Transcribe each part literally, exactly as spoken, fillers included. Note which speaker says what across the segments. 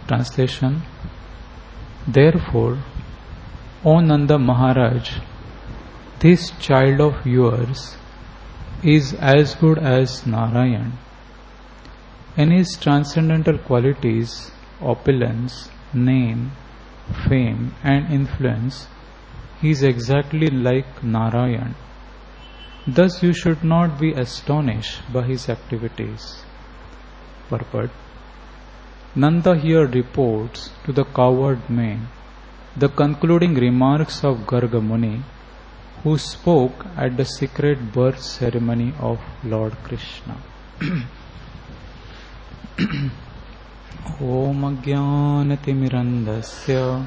Speaker 1: Translation. Therefore, O Nanda Maharaj, this child of yours is as good as Narayan. In his transcendental qualities, opulence, name, fame and influence, he is exactly like Narayan. Thus you should not be astonished by his activities. Purport. Nanda here reports to the cowherd man the concluding remarks of Garga Muni, who spoke at the secret birth ceremony of Lord Krishna. Om Jnanatimirandasya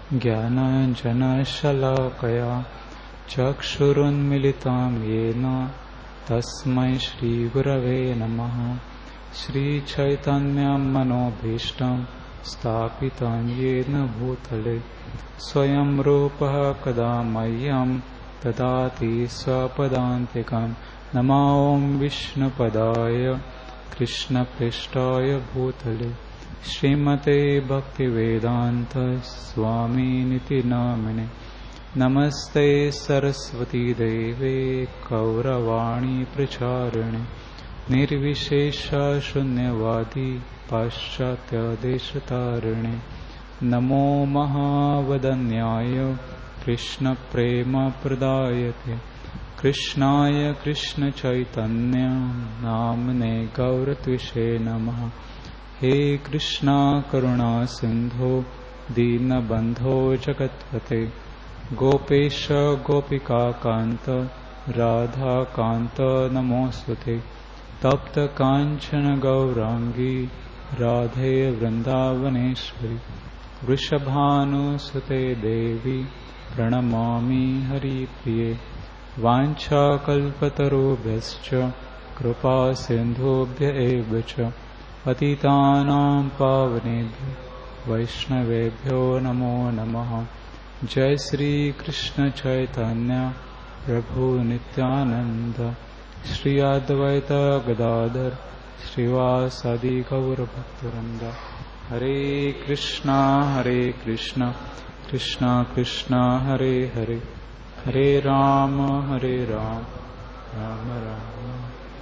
Speaker 1: Jnananjanashalakaya Chakshurunmilitam Yena Tasmai Shri Gurave Namaha Shri Chaitanya Manobhishtam Stapitam Yena Bhutale Swayam Rupaha Kadamayam Tadati Swapadantikam Nama Om Vishnupadaya Krishna Prishtaya Bhutale Srimate Bhaktivedanta Swami Niti Namine Namaste Saraswati Deve Kauravani Pracharane Nirvishesha Shunyavadi Paschatya Deshatarane Namo Mahavadanyaya Krishna Prema Pradayate Krishnaya Krishna Chaitanya Namane Gauratvishe Namaha He Krishna Karuna Sindho Dina Bandho Jagatpate Gopesha Gopika Kanta Radha Kanta Namosvate Tapta Kanchana Gaurangi Radhe Vrindavaneshwari Vrishabhanu Sute Devi Pranamami Hari Priye Vancha Kalpatarubhyascha Kripa Sindhubhya evacha Patitanam Pavanebhyo Vaishnavebhyo Namo Namaha Jai Sri Krishna Chaitanya Prabhu Nityananda Shri Advaita Gadadhar Srivasadi Gaura Bhaktaranda Hare Krishna Hare Krishna Krishna Krishna Hare Hare Hare Rama Hare Rama Rama Rama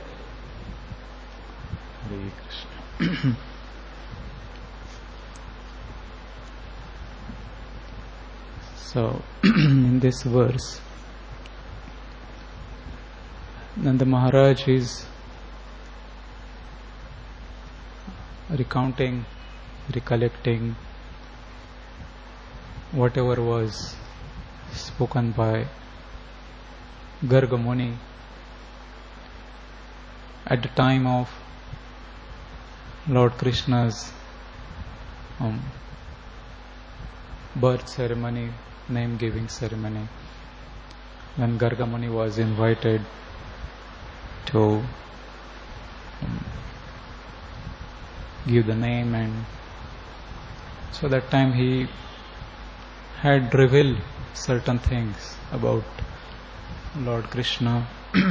Speaker 1: Hare Krishna. So, in this verse, Nanda Maharaj is recounting, recollecting whatever was spoken by Garga Muni at the time of Lord Krishna's um, birth ceremony, name giving ceremony, when Garga Muni was invited to um, give the name, and so that time he had revealed certain things about Lord Krishna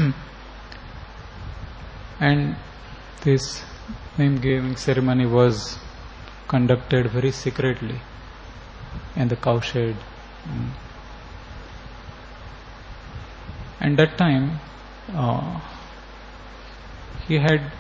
Speaker 1: and this name giving ceremony was conducted very secretly in the cowshed. And that time uh, he had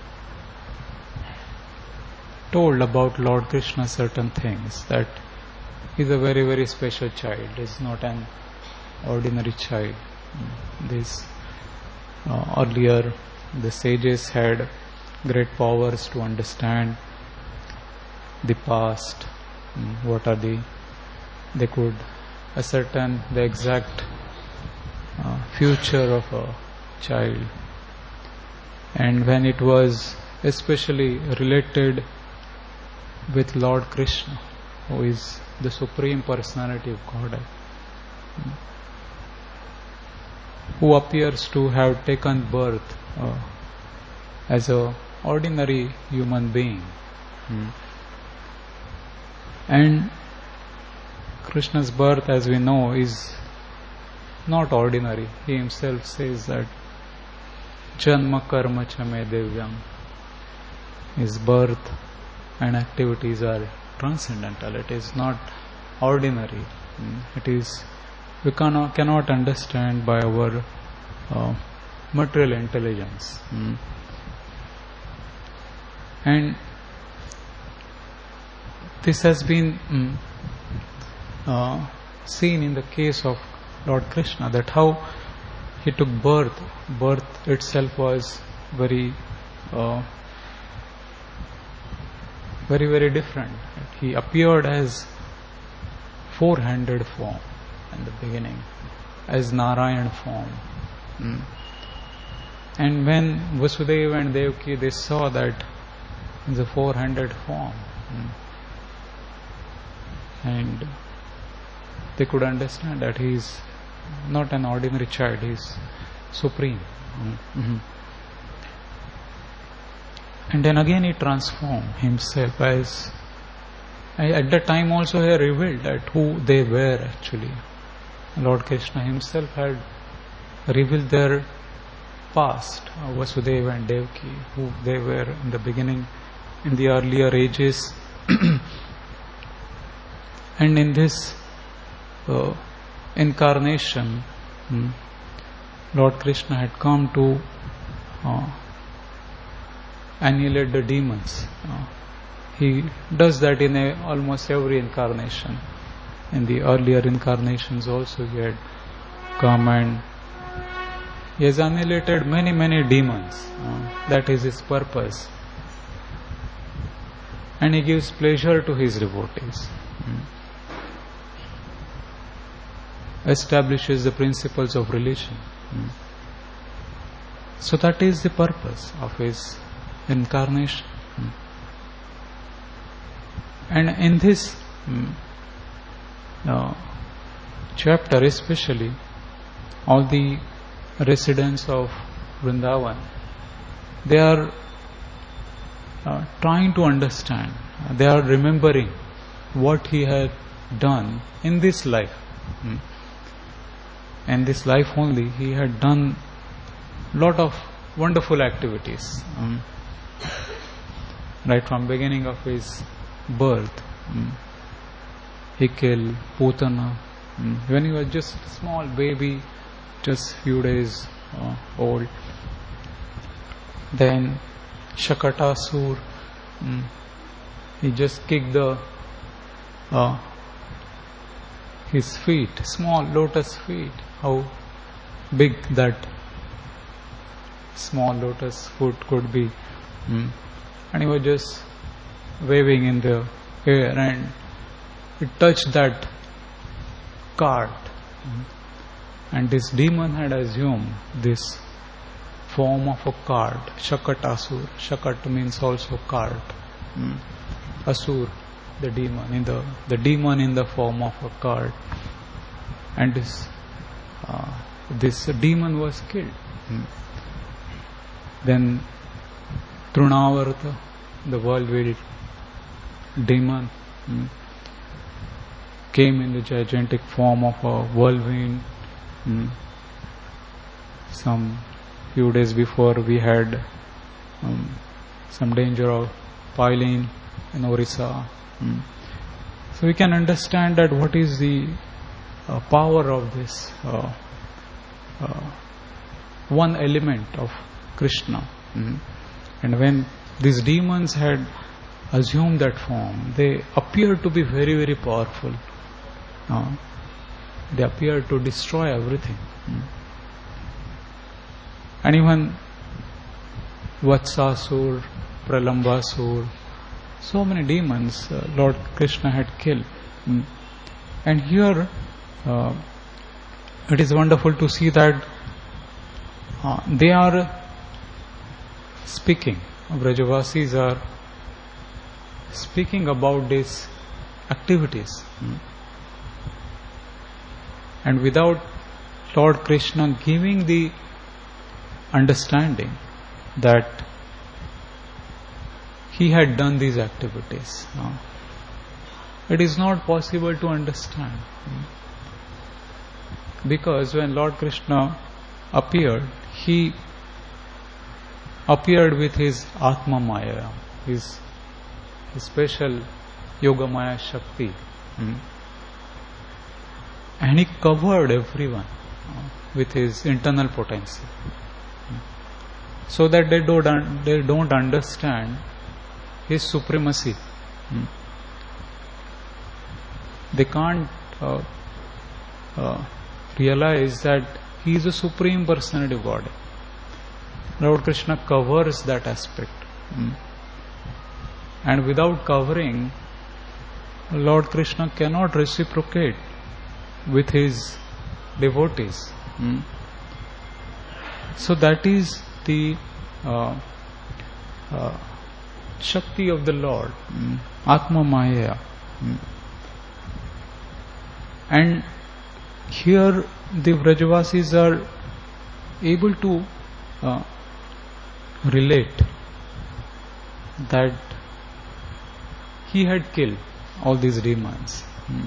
Speaker 1: told about Lord Krishna certain things, that he is a very very special child, he is not an ordinary child. This uh, earlier the sages had great powers to understand the past, what are the, they could ascertain the exact uh, future of a child. And when it was especially related with Lord Krishna, who is the Supreme Personality of Godhead, who appears to have taken birth uh, as a ordinary human being. Hmm. And Krishna's birth, as we know, is not ordinary. He himself says that Janma Karma Chame Devyam. His birth and activities are transcendental. It is not ordinary. Mm. It is, we cannot, cannot understand by our uh, material intelligence. Mm. And this has been mm, uh, seen in the case of Lord Krishna, that how he took birth. Birth itself was very, uh, very, very different. He appeared as four-handed form in the beginning, as Narayan form. Mm. And when Vasudeva and Devaki, they saw that in the four-handed form, mm, and they could understand that he is not an ordinary child, he is supreme. Mm-hmm. And then again he transformed himself as, at that time also he revealed that who they were actually. Lord Krishna himself had revealed their past, uh, Vasudeva and Devaki, who they were in the beginning, in the earlier ages. And in this uh, incarnation, hmm, Lord Krishna had come to uh, annihilate the demons. Uh, he does that in a, almost every incarnation. In the earlier incarnations also he had come and he has annihilated many, many demons. Uh, that is his purpose. And he gives pleasure to his devotees. Hmm. Establishes the principles of religion. Mm. So that is the purpose of his incarnation. Mm. And in this mm, uh, chapter especially, all the residents of Vrindavan, they are uh, trying to understand, they are remembering what he had done in this life. Mm. And this life only, he had done lot of wonderful activities. Um, right from beginning of his birth, um, he killed Putana. Um, when he was just a small baby, just few days uh, old. Then Shakatasur, um, he just kicked the uh, his feet, small lotus feet. How big that small lotus foot could be. Mm. And he was just waving in the air and it touched that cart. Mm. And this demon had assumed this form of a cart, Shakatasur. Shakat means also cart. Mm. Asur, the demon, in the, the demon in the form of a cart. And this Uh, this demon was killed. Hmm. Then Trunavarta, the whirlwind demon, hmm, came in the gigantic form of a whirlwind. Hmm. Some few days before we had um, some danger of piling in Orissa. Hmm. So we can understand that what is the Uh, power of this uh, uh, one element of Krishna. Mm. And when these demons had assumed that form, they appeared to be very, very powerful. Uh, they appeared to destroy everything. Mm. And even Vatsasur, Pralambasur, so many demons uh, Lord Krishna had killed. Mm. And here Uh, it is wonderful to see that uh, they are speaking, Brajavasis are speaking about these activities. Mm. And without Lord Krishna giving the understanding that he had done these activities, uh, it is not possible to understand. Mm. Because when Lord Krishna appeared, he appeared with his Atma Maya, his, his special Yogamaya Shakti. Hmm. And he covered everyone uh, with his internal potency. Hmm. So that they don't, un- they don't understand his supremacy. Hmm. They can't uh, uh, realize that he is a supreme personality of God. Lord Krishna covers that aspect. Hmm. And without covering, Lord Krishna cannot reciprocate with his devotees. Hmm. So that is the uh, uh, Shakti of the Lord, hmm. Atma Maya. Hmm. And here the Vrajavasis are able to uh, relate that he had killed all these demons. Hmm.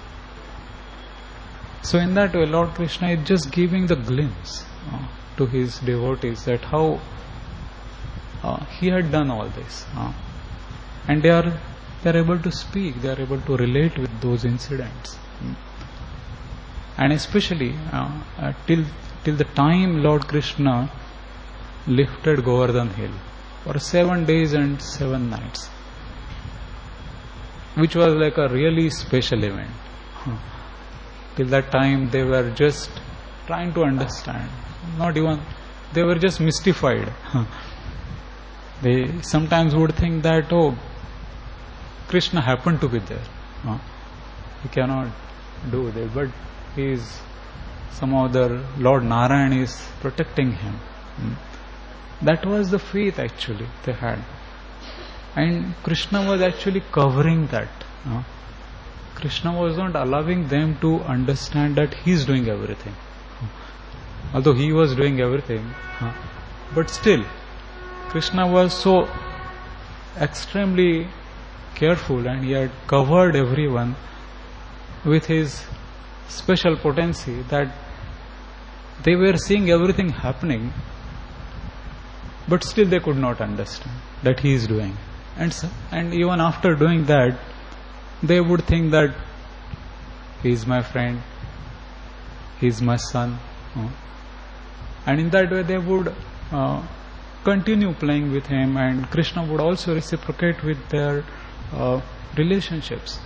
Speaker 1: So in that way, Lord Krishna is just giving the glimpse uh, to his devotees that how uh, he had done all this. Uh, and they are they are able to speak, they are able to relate with those incidents. Hmm. And especially uh, uh, till till the time Lord Krishna lifted Govardhan Hill for seven days and seven nights, which was like a really special event. Huh. Till that time they were just trying to understand, not even, they were just mystified. Huh. They sometimes would think that, oh, Krishna happened to be there. Huh. He cannot do that, but he is somehow the Lord Narayan is protecting him. Hmm. That was the faith actually they had. And Krishna was actually covering that. Uh, Krishna was not allowing them to understand that he is doing everything. Uh, although he was doing everything, uh, but still, Krishna was so extremely careful and he had covered everyone with his special potency that they were seeing everything happening, but still they could not understand that he is doing. And so, and even after doing that, they would think that he is my friend, he is my son. Uh, and in that way they would uh, continue playing with him, and Krishna would also reciprocate with their uh, relationships.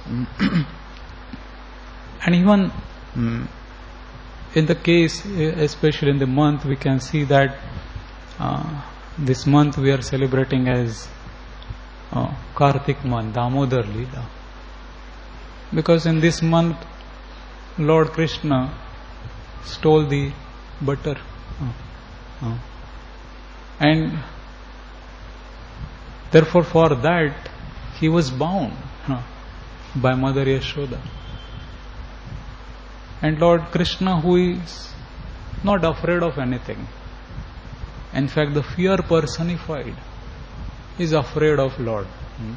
Speaker 1: And even um, in the case, especially in the month, we can see that uh, this month we are celebrating as uh, Kartik month, Damodar Leela. Because in this month, Lord Krishna stole the butter. Uh, uh, and therefore for that, he was bound uh, by Mother Yashoda. And Lord Krishna, who is not afraid of anything, in fact the fear personified, is afraid of Lord. Hmm?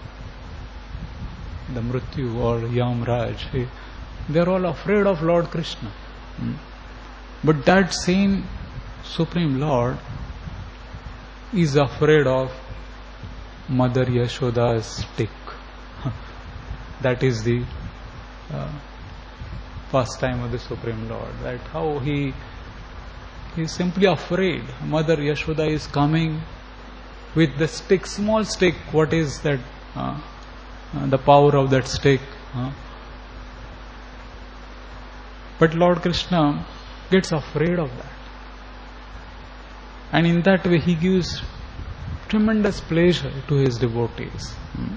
Speaker 1: The Mrityu or Yamraj, they are all afraid of Lord Krishna. Hmm? But that same Supreme Lord is afraid of Mother Yashoda's stick. That is the uh, pastime of the Supreme Lord. That how he he is simply afraid. Mother Yashoda is coming with the stick, small stick. What is that? Uh, uh, the power of that stick. Uh. But Lord Krishna gets afraid of that. And in that way he gives tremendous pleasure to his devotees. Hmm.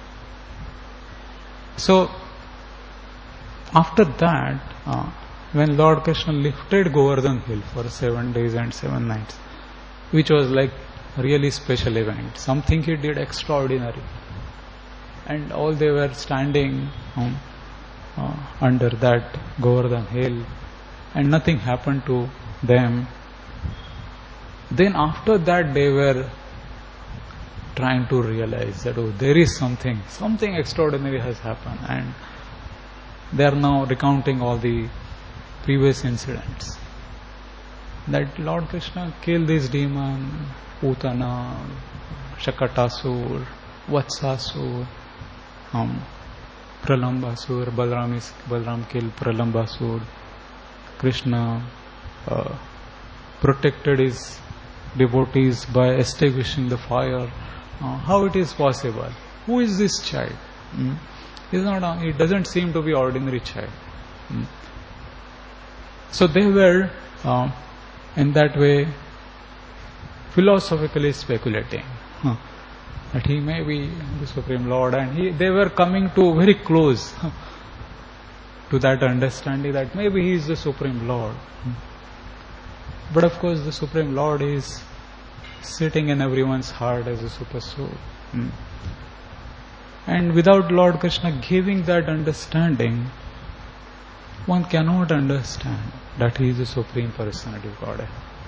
Speaker 1: So, after that, uh, when Lord Krishna lifted Govardhan Hill for seven days and seven nights, which was like a really special event, something he did extraordinary, and all they were standing um, uh, under that Govardhan Hill, and nothing happened to them. Then after that they were trying to realize that, oh, there is something, something extraordinary has happened, and they are now recounting all the previous incidents. That Lord Krishna killed this demon, Putana, Shakatasur, Vatsasur, um, Pralambasur, Balram, is, Balram killed Pralambasur, Krishna uh, protected his devotees by extinguishing the fire. Uh, how it is possible? Who is this child? Mm? He's not a, it doesn't seem to be ordinary child. Mm? So they were uh, in that way philosophically speculating huh, that he may be the Supreme Lord, and he, they were coming to very close huh, to that understanding that maybe he is the Supreme Lord. Hmm. But of course the Supreme Lord is sitting in everyone's heart as a super soul. Hmm. And without Lord Krishna giving that understanding, one cannot understand that he is the Supreme Personality of Godhead.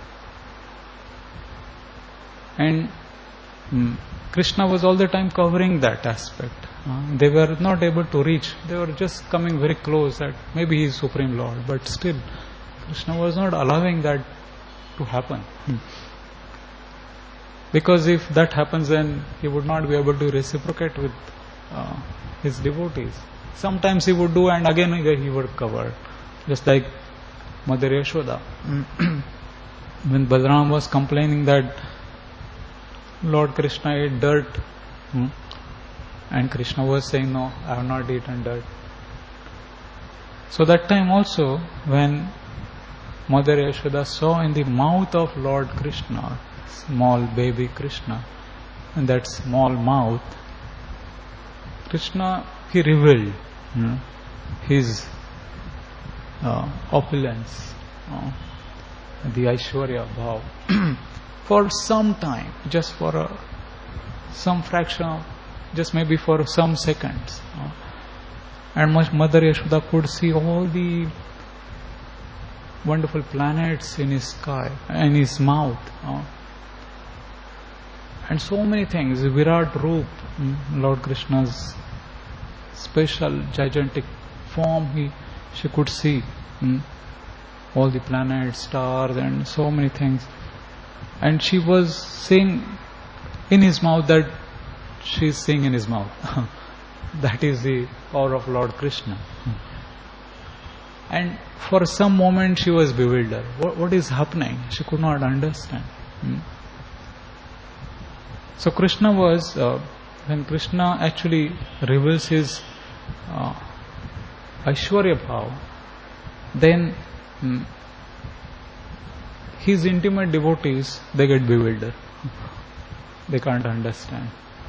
Speaker 1: And mm, Krishna was all the time covering that aspect. Uh, they were not able to reach. They were just coming very close that maybe he is Supreme Lord. But still, Krishna was not allowing that to happen. Hmm. Because if that happens, then he would not be able to reciprocate with uh, his devotees. Sometimes he would do, and again he would cover. Just like Mother Yashoda. When Balaram was complaining that Lord Krishna ate dirt, hmm, and Krishna was saying, no, I have not eaten dirt. So that time also, when Mother Yashoda saw in the mouth of Lord Krishna, small baby Krishna, in that small mouth, Krishna, he revealed hmm, his uh, opulence, uh, the Aishwarya Bhav, for some time, just for a, some fraction of, just maybe for some seconds. Uh, and Mother Yashoda could see all the wonderful planets in his sky, in his mouth. Uh, and so many things, Virat Roop, Lord Krishna's special gigantic form, he, she could see hmm, all the planets, stars, and so many things. And she was saying in his mouth that she is saying in his mouth. That is the power of Lord Krishna. And for some moment she was bewildered. What, what is happening? She could not understand. Hmm. So Krishna was, uh, when Krishna actually reveals his uh, Aishwarya Bhav, then hmm, his intimate devotees, they get bewildered. They can't understand.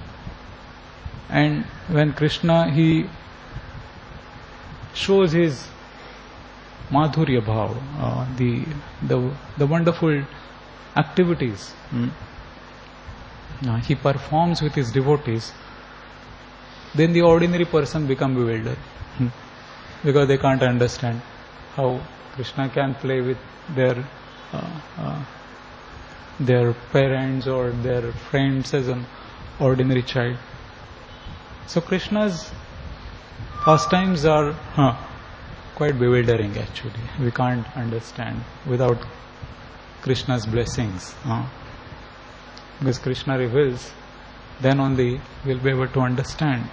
Speaker 1: And when Krishna, he shows his Madhurya Bhav, uh, the, the, the wonderful activities hmm, uh, he performs with his devotees, then the ordinary person become bewildered. Hmm. Because they can't understand how Krishna can play with their uh, uh, their parents or their friends as an ordinary child. So Krishna's pastimes are huh, quite bewildering actually. We can't understand without Krishna's blessings. Huh? Because Krishna reveals, then only we'll be able to understand.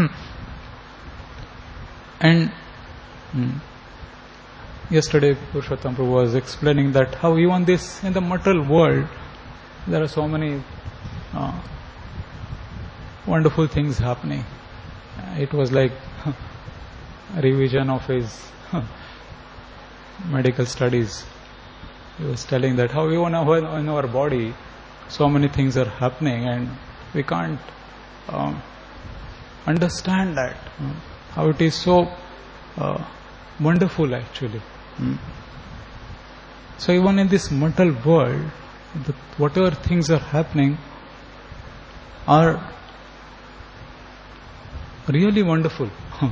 Speaker 1: And hmm, yesterday Purushottam Prabhu was explaining that how even this, in the material world, there are so many uh, wonderful things happening. It was like a revision of his medical studies. He was telling that how even in our body so many things are happening and we can't um, understand that. How it is so uh, wonderful actually. Mm. So even in this material world, the, whatever things are happening are really wonderful.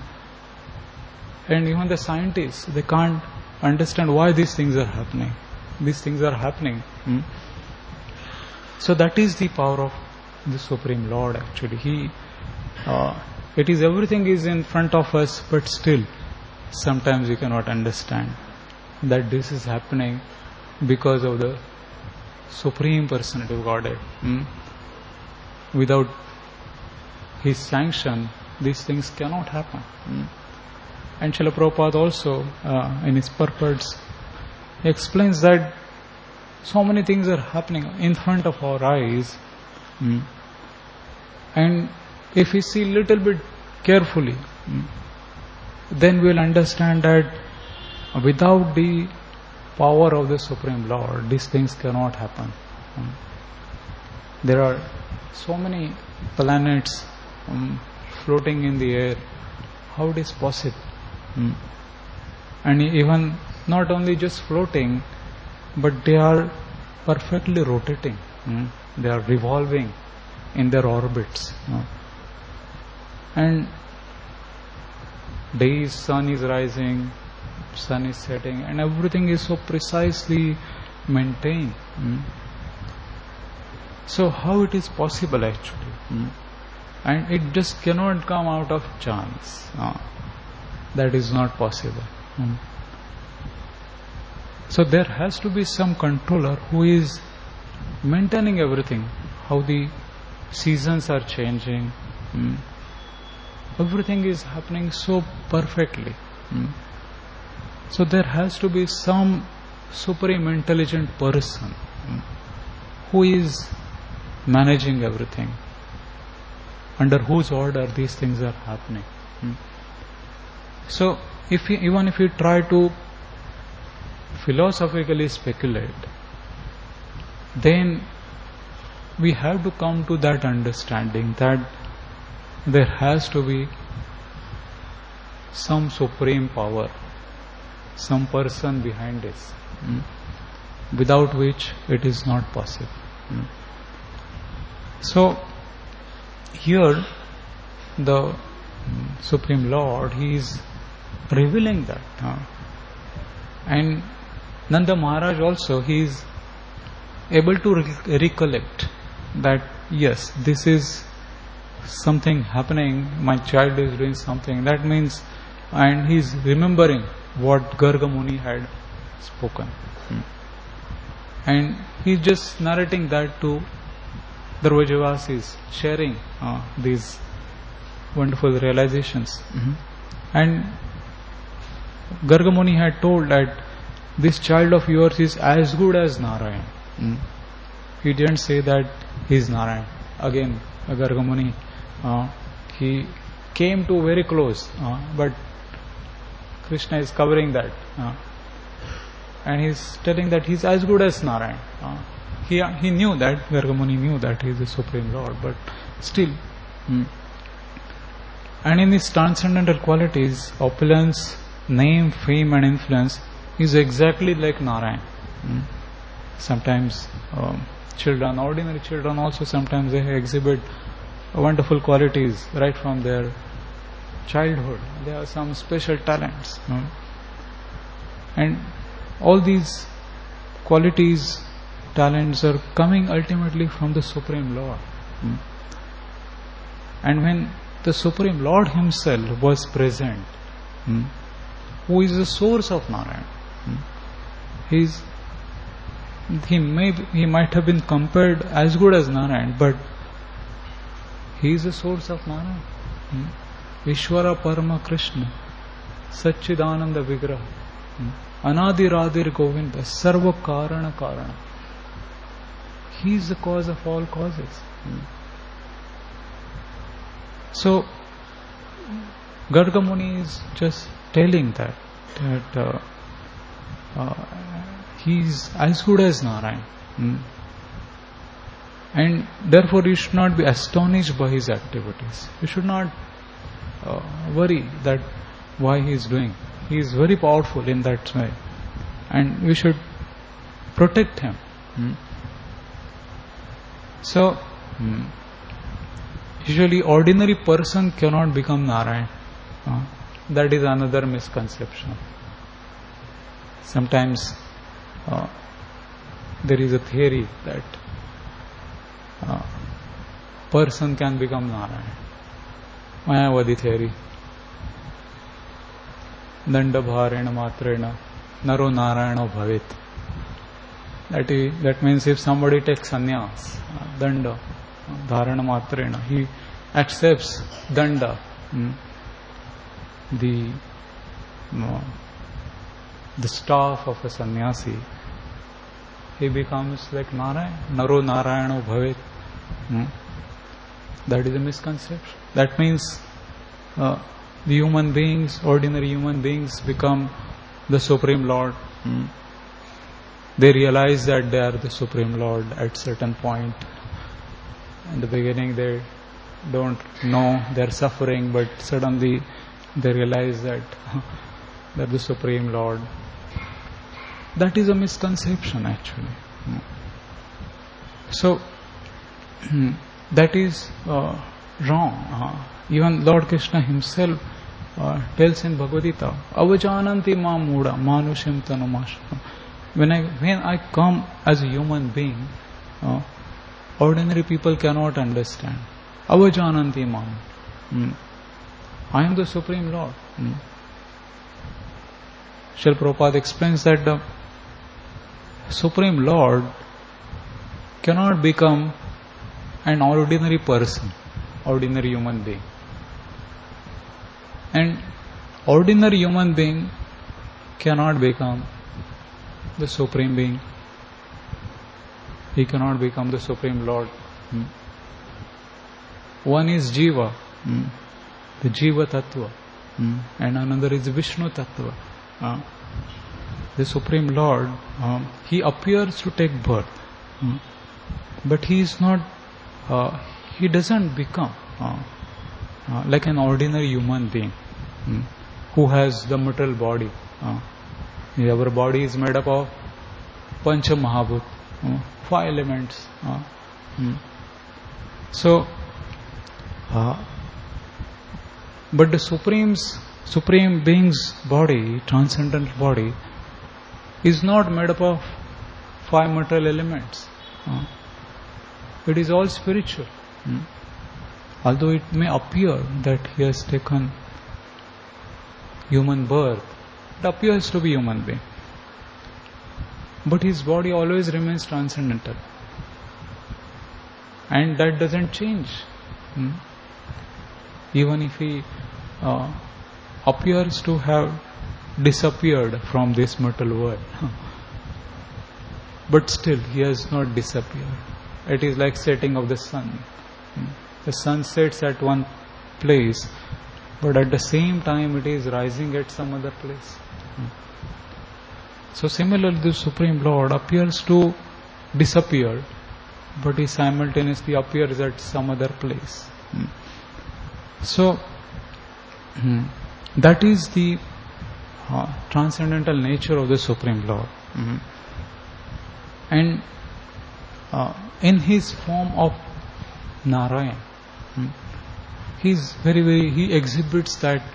Speaker 1: And even the scientists, they can't understand why these things are happening. These things are happening. Hmm? So that is the power of the Supreme Lord actually. He, uh, it is everything is in front of us, but still sometimes we cannot understand that this is happening because of the Supreme Personality of Godhead. Hmm? Without His sanction, these things cannot happen. Mm. And Srila Prabhupada also, uh, in his purports, he explains that so many things are happening in front of our eyes. Mm. And if we see little bit carefully, mm, then we will understand that without the power of the Supreme Lord, these things cannot happen. Mm. There are so many planets um, floating in the air. How it is possible? Mm. And even not only just floating, but they are perfectly rotating. Mm. They are revolving in their orbits. Mm. And day sun is rising, sun is setting, and everything is so precisely maintained. Mm. So how it is possible actually? Mm. And it just cannot come out of chance. Uh, that is not possible. Mm. So there has to be some controller who is maintaining everything, how the seasons are changing. Mm. Everything is happening so perfectly. Mm. So there has to be some supreme intelligent person mm, who is managing everything, under whose order these things are happening. Mm. So if we, even if we try to philosophically speculate, then we have to come to that understanding that there has to be some supreme power, some person behind this, mm, without which it is not possible. Mm. So here the mm, Supreme Lord, he is revealing that. Uh, and Nanda Maharaj also, he is able to re- recollect that yes, this is something happening, my child is doing something. That means, and he is remembering what Garga Muni had spoken. Hmm. And he is just narrating that to the Brajavasis, sharing uh, these wonderful realizations. Mm-hmm. And Garga Muni had told that this child of yours is as good as Narayan. Mm. He didn't say that he is Narayan. Again, Garga Muni, uh, he came to very close, uh, but Krishna is covering that. Uh, and he is telling that he is as good as Narayan. Uh, he, he knew that, Garga Muni knew that he is the Supreme Lord, but still. Mm. And in his transcendental qualities, opulence, name, fame and influence is exactly like Narayan. Mm. Sometimes um, children, ordinary children also, sometimes they exhibit wonderful qualities right from their childhood. They have some special talents. Mm. And all these qualities, talents are coming ultimately from the Supreme Lord. Mm. And when the Supreme Lord himself was present, mm, who is the source of Narayan, mm, he is He may he might have been compared as good as Narayan, but he is the source of Narayan. Hmm? Ishvara Parama Krishna, Satchidananda Vigraha, hmm? Anadiradir Govinda, Sarva Karana Karana. He is the cause of all causes. Hmm? So, Garga Muni is just telling that, that uh, uh, he is as good as Narayan. Hmm? And therefore you should not be astonished by his activities. You should not uh, worry that why he is doing. He is very powerful in that way. And we should protect him. Hmm? So, hmm, usually ordinary person cannot become Narayan. Uh, that is another misconception. Sometimes uh, there is a theory that uh, person can become Narayan. Mayavadi theory. Danda bharena matrena naro narayana bhavit. That is, that means if somebody takes sannyas, uh, danda, dharana matrena, he accepts danda, mm, the uh, the staff of a sannyasi, he becomes like Narayan. Naro Narayano Bhavet. Mm. That is a misconception. That means uh, the human beings, ordinary human beings, become the Supreme Lord. Mm. They realize that they are the Supreme Lord at certain point. In the beginning they don't know they're suffering, but suddenly they realize that they're the Supreme Lord. That is a misconception actually. Mm. So, that is uh, wrong. Uh, even Lord Krishna himself uh, tells in Bhagavad Gita, Avajananti ma muda manushim tanumashram. When I, when I come as a human being, uh, ordinary people cannot understand. Avajananti ma. Mm. I am the Supreme Lord. Mm. Srila Prabhupada explains that the Supreme Lord cannot become an ordinary person, ordinary human being. And ordinary human being cannot become the Supreme Being. He cannot become the Supreme Lord. Hmm. One is Jiva, hmm. the Jiva Tattva, hmm. and another is Vishnu Tattva. Uh, the Supreme Lord, um, he appears to take birth, hmm. but he is not, uh, he doesn't become uh, uh, like an ordinary human being hmm. who has the material body. Uh, Our body is made up of Pancha Mahabhut, uh, five elements. Uh, mm. So, uh, but the Supreme's, Supreme Being's body, transcendental body, is not made up of five material elements. Uh, it is all spiritual. Mm. Although it may appear that he has taken human birth, it appears to be human being, but his body always remains transcendental, and that doesn't change. Hmm? Even if he uh, appears to have disappeared from this material world, but still he has not disappeared. It is like setting of the sun. Hmm? The sun sets at one place, but at the same time it is rising at some other place. So similarly, the Supreme Lord appears to disappear, but he simultaneously appears at some other place. So that is the uh, transcendental nature of the Supreme Lord. And uh, in his form of Narayan, he is very, very, he exhibits that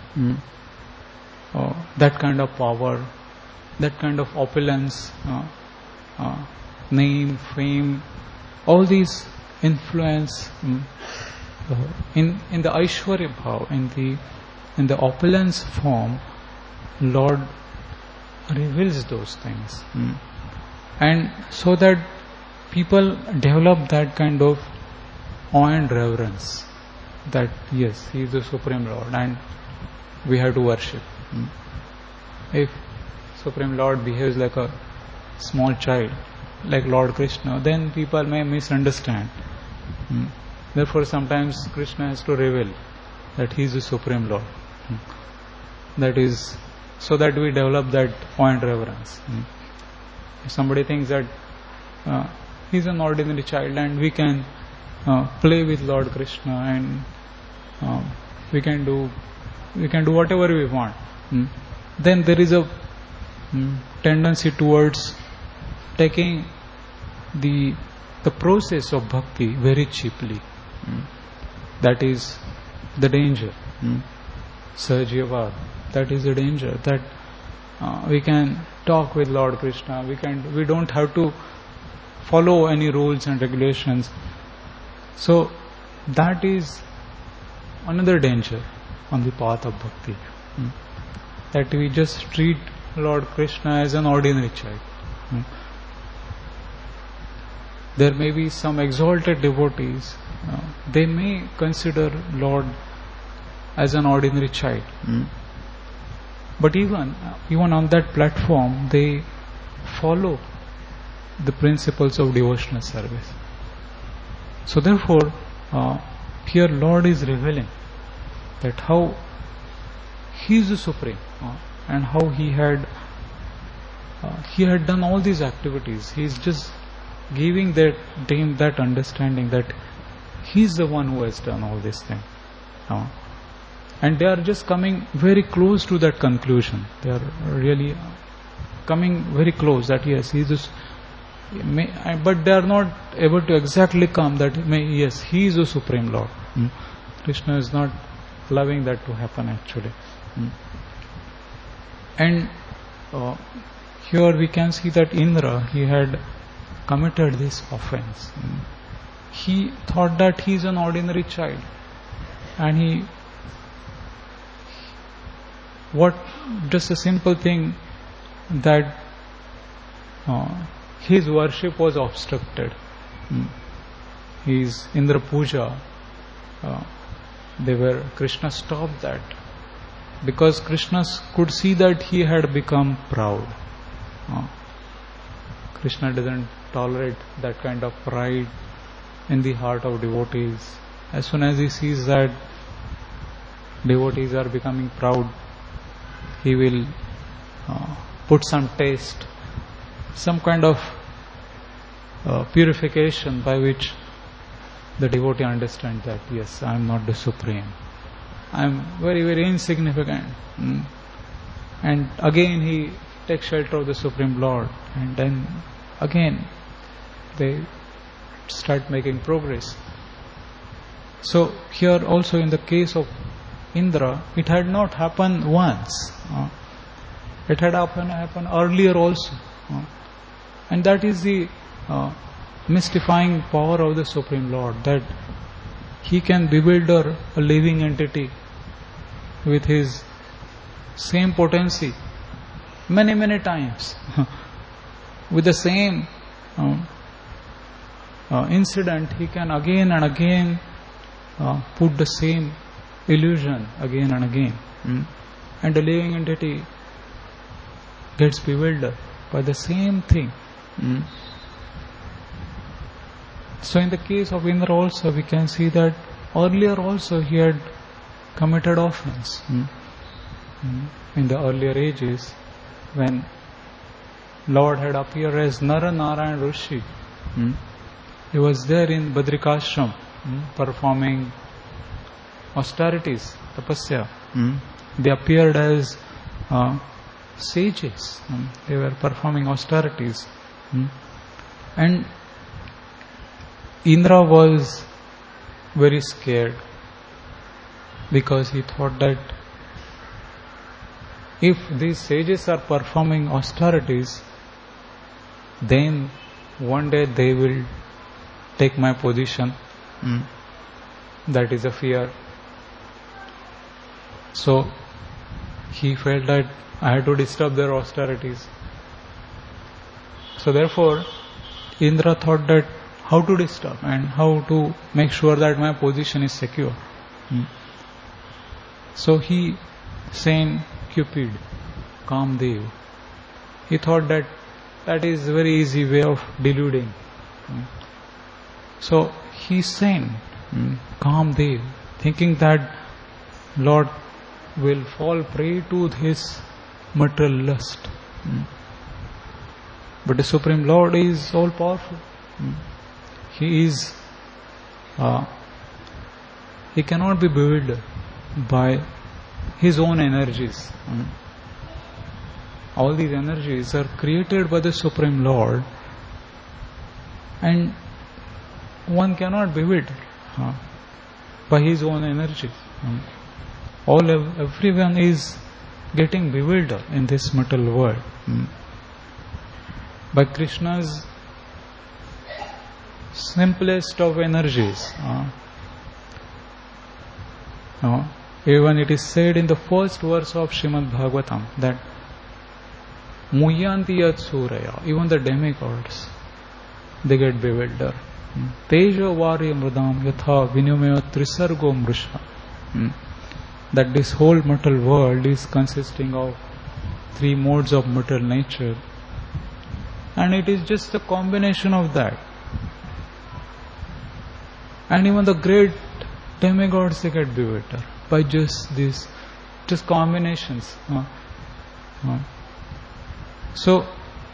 Speaker 1: uh, that kind of power, that kind of opulence, uh, uh, name, fame, all these influence um, uh, in in the Aishwarya Bhav, in the in the opulence form. Lord reveals those things, mm. and so that people develop that kind of awe and reverence. That yes, he is the Supreme Lord, and we have to worship. Mm. If Supreme Lord behaves like a small child, like Lord Krishna, then people may misunderstand. Hmm. Therefore, sometimes Krishna has to reveal that he is the Supreme Lord. Hmm. That is, so that we develop that awe and reverence. Hmm. If somebody thinks that uh, he is an ordinary child and we can uh, play with Lord Krishna and uh, we can do we can do whatever we want, hmm. then there is a Hmm. tendency towards taking the the process of bhakti very cheaply. Hmm. That is the danger. Hmm. Sahajiavad. That is the danger. That uh, we can talk with Lord Krishna. We can. We don't have to follow any rules and regulations. So that is another danger on the path of bhakti. Hmm. That we just treat Lord Krishna as an ordinary child. Hmm. There may be some exalted devotees, uh, they may consider Lord as an ordinary child. Mm. But even, even on that platform, they follow the principles of devotional service. So therefore, uh, here Lord is revealing that how He is the Supreme, uh, and how He had uh, He had done all these activities. He is just giving that them that understanding that He is the one who has done all this thing. Uh, and they are just coming very close to that conclusion. They are really coming very close that yes, He is the May, but they are not able to exactly come that may, yes, He is the Supreme Lord. Mm. Krishna is not allowing that to happen actually. Mm. And uh, here we can see that Indra, he had committed this offense. Mm. He thought that he is an ordinary child, and he, what, just a simple thing that uh, his worship was obstructed. Hmm. His Indra Puja, uh, they were, Krishna stopped that because Krishna could see that he had become proud. Uh, Krishna doesn't tolerate that kind of pride in the heart of devotees. As soon as he sees that devotees are becoming proud, he will uh, put some taste, some kind of uh, purification by which the devotee understands that yes, I am not the Supreme, I am very very insignificant. Mm. And again he takes shelter of the Supreme Lord, and then again they start making progress. So here also in the case of Indra, it had not happened once. Uh, it had happened, happened earlier also. Uh, and that is the uh, mystifying power of the Supreme Lord, that He can bewilder a living entity with His same potency many many times with the same uh, uh, incident. He can again and again uh, put the same illusion again and again, mm. and the living entity gets bewildered by the same thing. Mm. So in the case of Indra also we can see that earlier also he had committed offense. Mm. Mm. In the earlier ages, when Lord had appeared as Nara Narayan Rishi, mm. he was there in Badrikashram, mm. performing austerities, tapasya. Mm. They appeared as uh, sages. Mm. They were performing austerities. Mm. And Indra was very scared because he thought that if these sages are performing austerities, then one day they will take my position. Mm. That is a fear. So he felt that I had to disturb their austerities. So therefore Indra thought that how to disturb and how to make sure that my position is secure. Mm. So he sent Cupid, Kamdev. He thought that that is a very easy way of deluding. Mm. So he sent mm, Kamdev, thinking that Lord will fall prey to his material lust. Mm. But the Supreme Lord is all powerful. Mm. He is, uh, he cannot be bewildered by his own energies. Mm. All these energies are created by the Supreme Lord, and one cannot bewilder uh, by his own energy. Mm. All everyone is getting bewildered in this material world mm. by Krishna's simplest of energies. Uh, uh, even it is said in the first verse of Srimad Bhagavatam that Muhyanti yat suraya, even the demigods, they get bewildered. Tejo vari mridam yatha vinyumaya trisargo mrisha. that this whole material world is consisting of three modes of material nature, and it is just a combination of that. And even the great demigods, they get bewildered by just these, just combinations. Uh, uh. So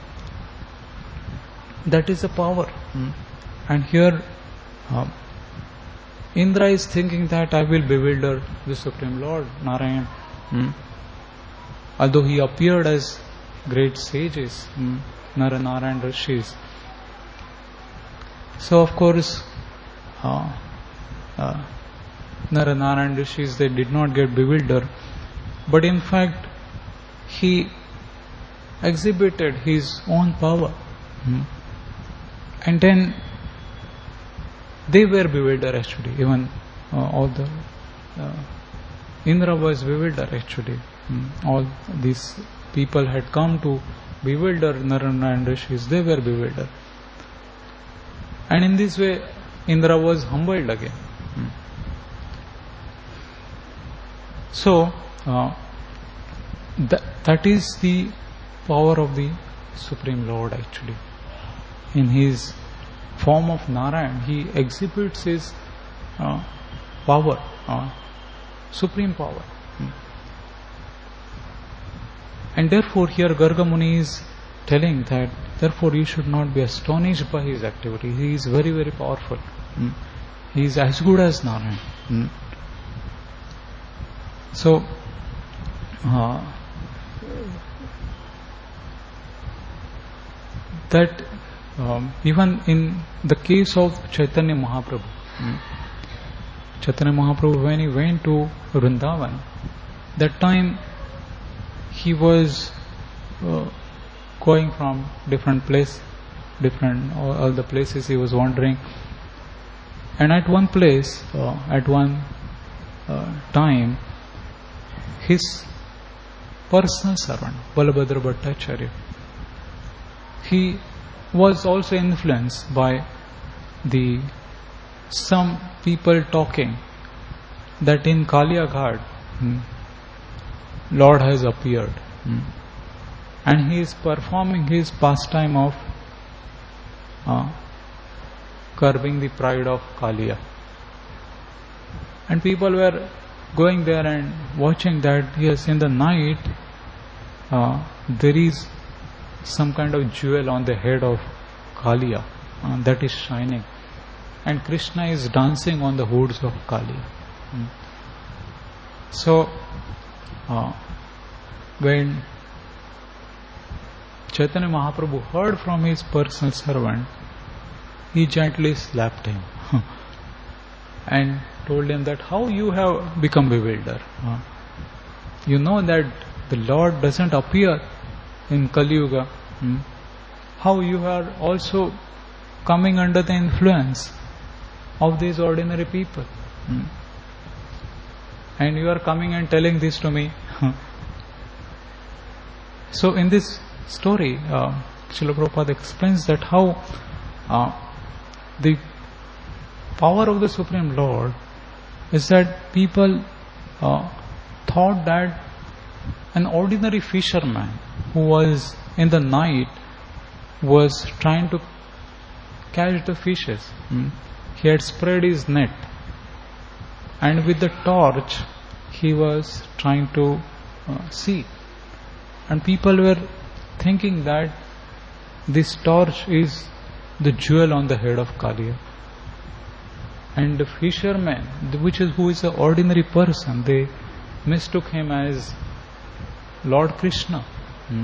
Speaker 1: that is the power. Mm. And here uh, Indra is thinking that I will bewilder the Supreme Lord Narayan. Mm. Although he appeared as great sages, mm, Nara Narayan Rishis. So of course uh, uh, Nara Narayan Rishis, they did not get bewildered, but in fact he exhibited his own power. Mm. And then they were bewildered actually, even uh, all the uh, Indra was bewildered actually. Mm. All these people had come to bewilder Narayan Rishis, they were bewildered. And in this way Indra was humbled again. Mm. So uh, th- that is the power of the Supreme Lord actually. In his form of Narayan, he exhibits his uh, power, uh, supreme power. Mm. And therefore here Garga Muni is telling that therefore you should not be astonished by his activity. He is very very powerful. Mm. He is as good as Narayan. Mm. So uh, that um, even in the case of Chaitanya Mahaprabhu, mm, Chaitanya Mahaprabhu, when he went to Vrindavan, that time he was uh, going from different place, different all, all the places he was wandering, and at one place, uh, at one uh, time, his personal servant Balabhadra Bhattacharya, he was also influenced by the some people talking that in Kalia Ghat hmm, Lord has appeared, hmm, and he is performing his pastime of uh, curbing the pride of Kalia, and people were going there and watching that. Yes, in the night uh, there is some kind of jewel on the head of Kalia uh, that is shining, and Krishna is dancing on the hoods of Kalia. Mm. So uh, when Chaitanya Mahaprabhu heard from his personal servant, he gently slapped him and told him that how you have become bewildered. Uh, you know that the Lord doesn't appear in Kali Yuga. Hmm? How you are also coming under the influence of these ordinary people. Hmm? And you are coming and telling this to me. So in this story, uh, Srila Prabhupada explains that how uh, the power of the Supreme Lord is that people uh, thought that an ordinary fisherman who was in the night was trying to catch the fishes. Hmm? He had spread his net, and with the torch he was trying to uh, see, and people were thinking that this torch is the jewel on the head of Kalia, and the fisherman, which is who is an ordinary person, they mistook him as Lord Krishna. Hmm.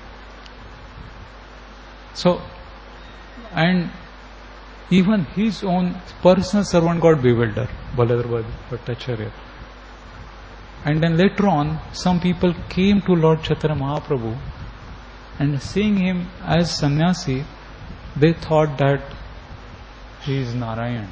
Speaker 1: So, and even his own personal servant got bewildered, Balabhadra Bhattacharya. And then later on, some people came to Lord Chaitanya Mahaprabhu, and seeing him as sannyasi, they thought that he is Narayan.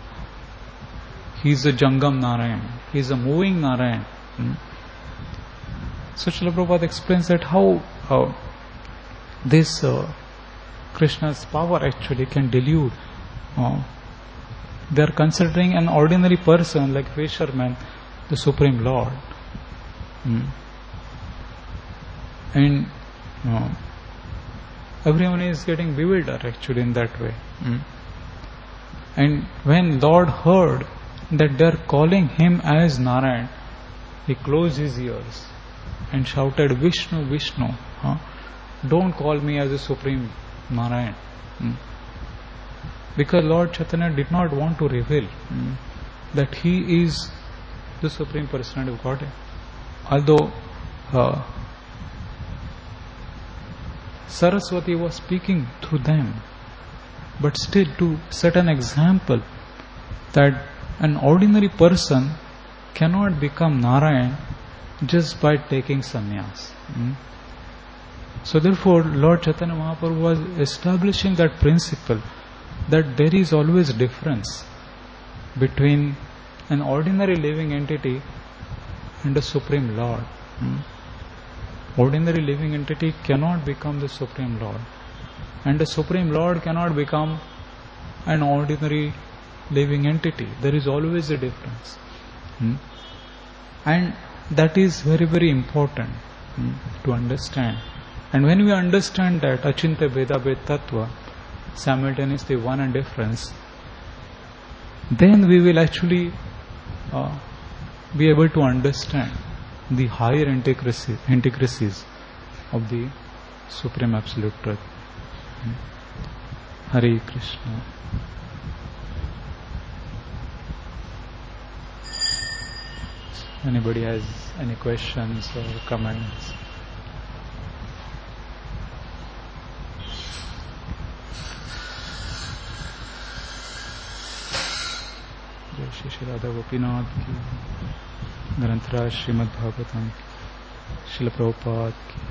Speaker 1: He is a Jangam Narayan. He is a moving Narayan. Hmm. So Srila Prabhupada explains that how, how this uh, Krishna's power actually can delude. Uh, they are considering an ordinary person like fisherman, the Supreme Lord. Mm. And uh, everyone is getting bewildered actually in that way. Mm. And when Lord heard that they are calling him as Narayan, he closed his ears and shouted, Vishnu, Vishnu, huh? Don't call me as a supreme Narayan. Mm. Because Lord Chaitanya did not want to reveal mm, that he is the Supreme Personality of Godhead. Although uh, Saraswati was speaking through them, but still to set an example that an ordinary person cannot become Narayan just by taking sannyas. Mm. So therefore Lord Chaitanya Mahaprabhu was establishing that principle that there is always difference between an ordinary living entity and a Supreme Lord. Hmm? Ordinary living entity cannot become the Supreme Lord, and the Supreme Lord cannot become an ordinary living entity. There is always a difference. Hmm? And that is very very important hmm, to understand. And when we understand that Achintya Bheda Bhed Tattva, simultaneously one and difference, then we will actually uh, be able to understand the higher intricacy, intricacies of the Supreme Absolute Truth. Hare Krishna. Anybody has any questions or comments? जय श्री श्री राधा गोपीनाथ की, ग्रंथराज श्रीमद् भागवतम, श्रील प्रभुपाद की।